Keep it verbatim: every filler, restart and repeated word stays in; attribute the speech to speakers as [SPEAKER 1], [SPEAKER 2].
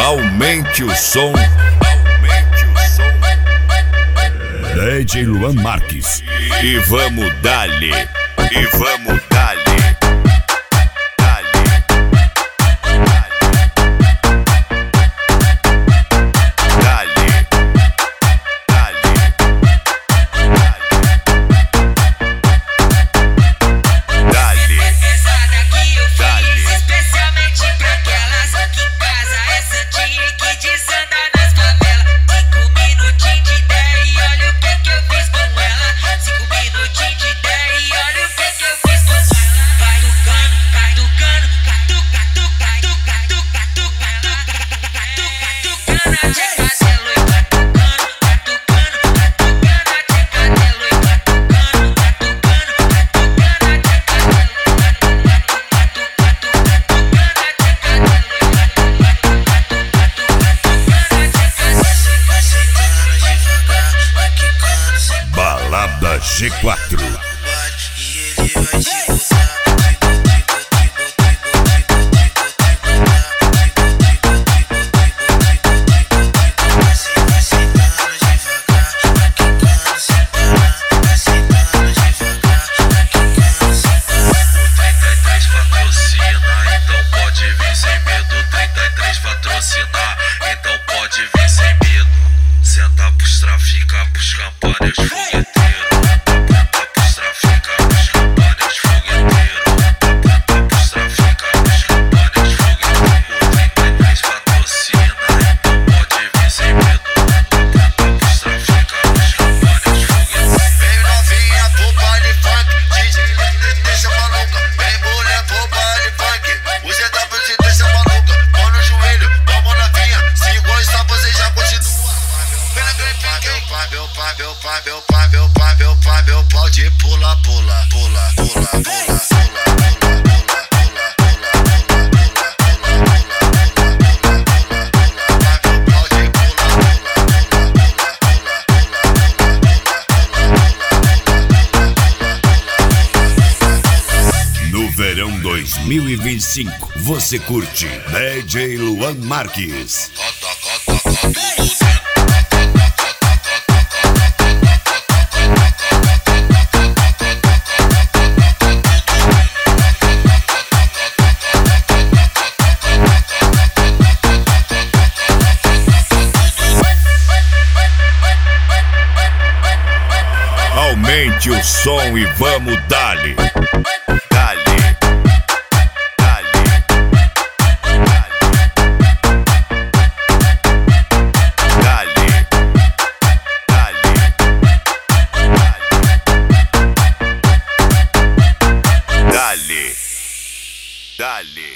[SPEAKER 1] Aumente o som. Aumente o som. D J Luan Marques. E vamos dali. E vamos dali. G quatro.
[SPEAKER 2] Senta pros trafica, pros campanhas fogueteiros. Meu pai, meu pai, meu pai, meu pai, meu pai, meu pau de pula, pula, pula, pula, pula,
[SPEAKER 1] No verão dois mil e vinte e cinco, você curte D J Luan Marques. Aumente o som e vamos dali. Dali. Dali. Dali. Dali. Dali. Dali.